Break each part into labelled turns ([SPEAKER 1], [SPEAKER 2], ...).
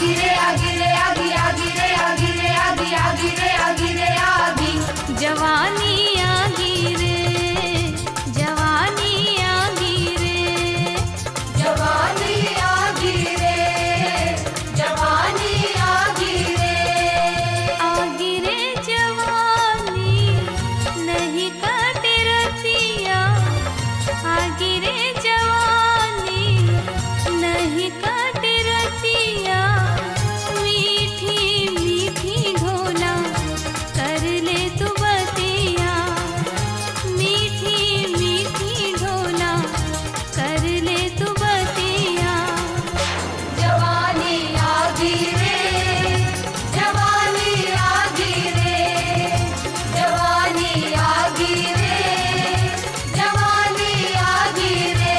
[SPEAKER 1] जवानी आगी रे, जवानी आगी रे, जवानी आगी रे, जवानी आगी रे, आगी रे जवानी नहीं काटे रतिया, आगी रे जवानी नहीं काटे रतिया, मीठी मीठी ढोला कर ले तू बतिया, मीठी मीठी ढोला कर ले तू बतिया। जवानी आगी रे, जवानी आगी रे, जवानी आगी रे, जवानी आगी रे,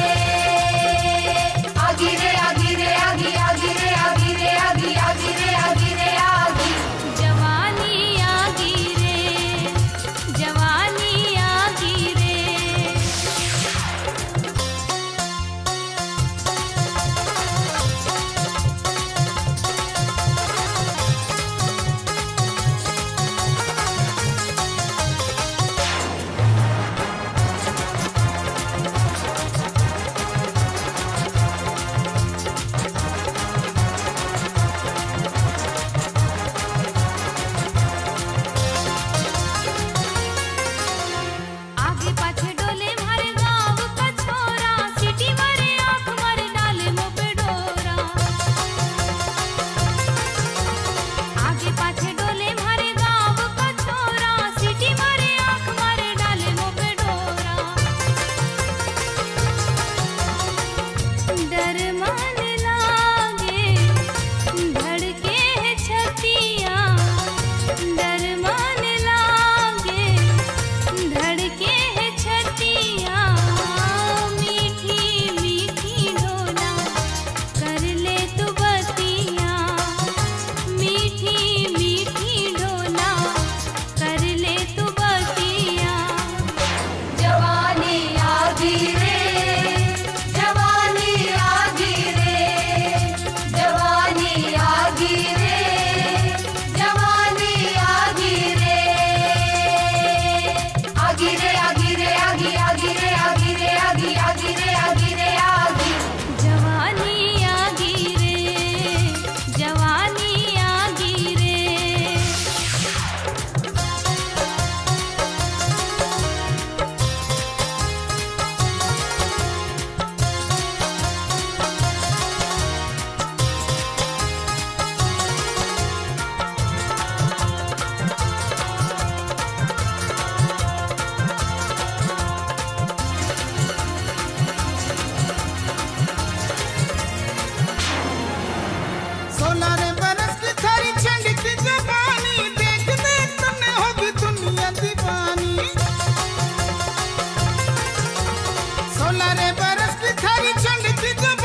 [SPEAKER 1] आगी रे आगी रे आगी आगी रे आगी रे आगी आगी रे आगी रे आगी, जवानी आगी रे, जवानी आगी रे। आगे पाछे डोले मारे गाँव का छोरा, सिटी मारे आँख मारे डाले मुँह पे डोरा। आगे पाछे डोले मारे गाँव का छोरा, सिटी मारे आँख मारे डाले मुँह पे डोरा। डर मान लागे धड़के है छतिया, डर मान लागे धड़के है छतिया, मीठी मीठी ढोला कर ले तू बतिया, मीठी मीठी ढोला कर ले तू बतिया। जवानी आगी रे, जवानी आगी रे, जवानी आगी रे, जवानी आगी रे, आगी रे आगी रे आगी आगी रे आगी रे आगी आगी रे आगी रे आगी, जवानी आगी रे, जवानी आगी रे।
[SPEAKER 2] सोलह बरस की थारी छंड की जवानी, देख देख तुमने होगी दुनिया दीवानी। 16 बरस की थारी छंड की जवानी,